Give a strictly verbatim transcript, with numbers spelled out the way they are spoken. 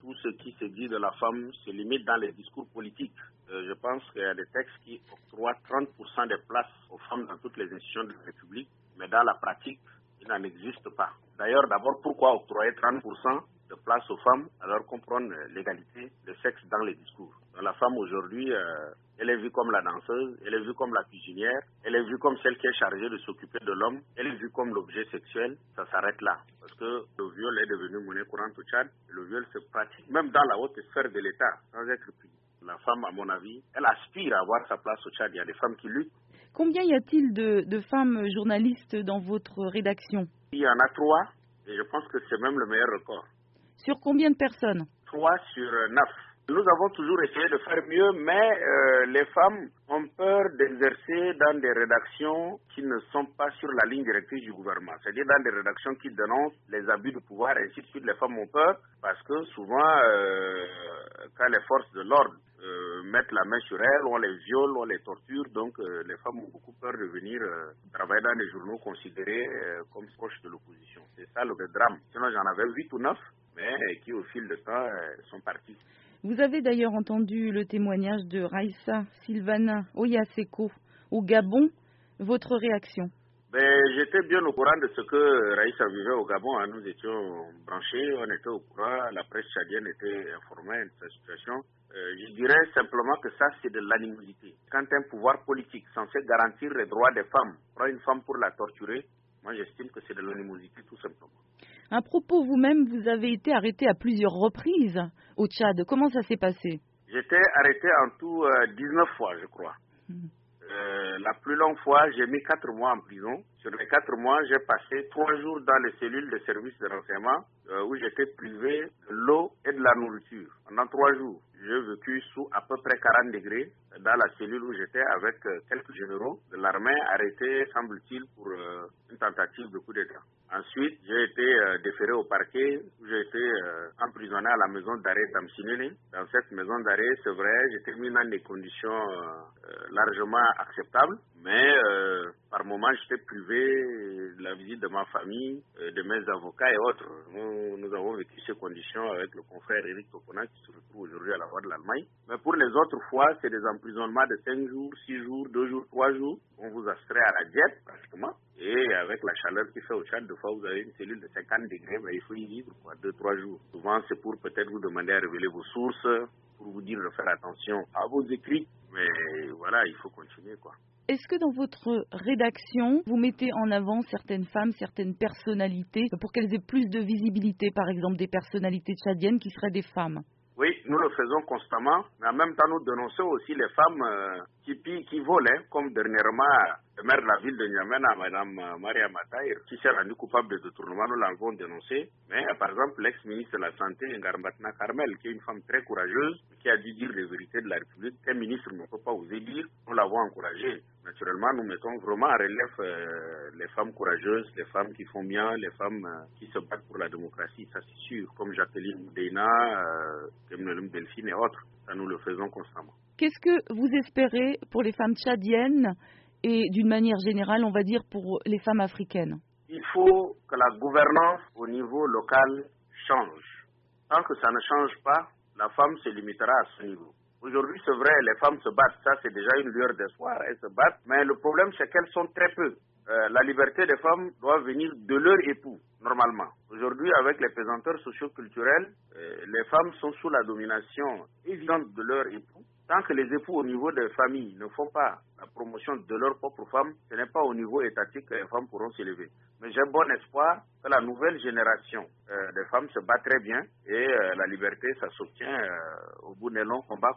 tout ce qui se dit de la femme se limite dans les discours politiques. Euh, je pense qu'il y a des textes qui octroient trente pour cent des places aux femmes dans toutes les institutions de la République, mais dans la pratique, il n'en existe pas. D'ailleurs, d'abord, pourquoi octroyer trente pour cent de place aux femmes alors qu'on prône l'égalité de sexe dans les discours? Donc, la femme aujourd'hui, euh, elle est vue comme la danseuse, elle est vue comme la cuisinière, elle est vue comme celle qui est chargée de s'occuper de l'homme, elle est vue comme l'objet sexuel. Ça s'arrête là. Parce que le viol est devenu monnaie courante au Tchad. Le viol se pratique même dans la haute sphère de l'État, sans être puni. La femme, à mon avis, elle aspire à avoir sa place au Tchad. Il y a des femmes qui luttent. Combien y a-t-il de, de femmes journalistes dans votre rédaction? Il y en a trois, et je pense que c'est même le meilleur record. Sur combien de personnes? Trois sur neuf. Nous avons toujours essayé de faire mieux, mais euh, les femmes ont peur d'exercer dans des rédactions qui ne sont pas sur la ligne directrice du gouvernement. C'est-à-dire dans des rédactions qui dénoncent les abus de pouvoir, et ainsi de suite. Les femmes ont peur parce que souvent, euh, quand les forces de l'ordre euh, mettent la main sur elles, on les viole, on les torture. Donc euh, les femmes ont beaucoup peur de venir euh, travailler dans des journaux considérés euh, comme proches de l'opposition. C'est ça le drame. Sinon, j'en avais huit ou neuf, mais qui au fil du temps euh, sont partis. Vous avez d'ailleurs entendu le témoignage de Raïssa Sylvana Oyaseko au Gabon. Votre réaction? Ben, j'étais bien au courant de ce que Raïssa vivait au Gabon. Hein. Nous étions branchés, on était au courant, la presse tchadienne était informée de sa situation. Euh, je dirais simplement que ça, c'est de l'animosité. Quand un pouvoir politique censé garantir les droits des femmes prend une femme pour la torturer, moi j'estime que c'est de l'animosité tout simplement. À propos, vous-même, vous avez été arrêté à plusieurs reprises au Tchad. Comment ça s'est passé? J'étais arrêté en tout euh, dix-neuf fois, je crois. Mmh. Euh, la plus longue fois, j'ai mis quatre mois en prison. Sur les quatre mois, j'ai passé trois jours dans les cellules de services de renseignement euh, où j'étais privé de l'eau et de la nourriture. Pendant trois jours, j'ai vécu sous à peu près quarante degrés dans la cellule où j'étais avec euh, quelques généraux de l'armée arrêtés, semble-t-il, pour euh, une tentative de coup d'État. Ensuite, j'ai été euh, déféré au parquet où j'ai été euh, emprisonné à la maison d'arrêt d'Amsinélé. Dans cette maison d'arrêt, c'est vrai, j'étais mis dans des conditions euh, largement acceptables, mais euh, par moments, j'étais privé de la visite de ma famille, euh, de mes avocats et autres. Nous, nous avons vécu ces conditions avec le confrère Éric Tokona qui se retrouve aujourd'hui à la voie de l'Allemagne. Mais pour les autres fois, c'est des emprisonnements de cinq jours, six jours, deux jours, trois jours. On vous astrait à la diète pratiquement. Et avec la chaleur qui fait au Tchad, de fois vous avez une cellule de cinquante degrés, mais il faut y vivre quoi, deux, trois jours. Souvent, c'est pour peut-être vous demander à révéler vos sources, pour vous dire de faire attention à vos écrits. Mais voilà, il faut continuer quoi. Est-ce que dans votre rédaction, vous mettez en avant certaines femmes, certaines personnalités, pour qu'elles aient plus de visibilité, par exemple des personnalités tchadiennes qui seraient des femmes? Oui, nous le faisons constamment, mais en même temps nous dénonçons aussi les femmes euh, qui pillent, qui volent, hein, comme dernièrement le maire de la ville de N'Djamena, Mme Maria Mataïr, qui s'est rendue coupable de détournement, nous l'avons dénoncé. Mais euh, par exemple, l'ex-ministre de la Santé, Ngarmatna Carmel, qui est une femme très courageuse, qui a dû dire les vérités de la République, qu'un ministre ne peut pas oser dire, nous l'avons encouragée. Naturellement, nous mettons vraiment en relief euh, les femmes courageuses, les femmes qui font bien, les femmes euh, qui se battent pour la démocratie, ça c'est sûr, comme Jacqueline Moudena, euh, Kemnelum Delphine et autres, ça nous le faisons constamment. Qu'est-ce que vous espérez pour les femmes tchadiennes et d'une manière générale, on va dire, pour les femmes africaines? Il faut que la gouvernance au niveau local change. Tant que ça ne change pas, la femme se limitera à ce niveau. Aujourd'hui, c'est vrai, les femmes se battent, ça c'est déjà une lueur d'espoir, elles se battent, mais le problème c'est qu'elles sont très peu. Euh, la liberté des femmes doit venir de leur époux, normalement. Aujourd'hui, avec les pesanteurs socio-culturels, euh, les femmes sont sous la domination évidente de leur époux. Tant que les époux au niveau des familles ne font pas la promotion de leurs propres femmes, ce n'est pas au niveau étatique que les femmes pourront s'élever. Mais j'ai bon espoir que la nouvelle génération euh, des femmes se bat très bien et euh, la liberté, ça s'obtient euh, au bout d'un long combat.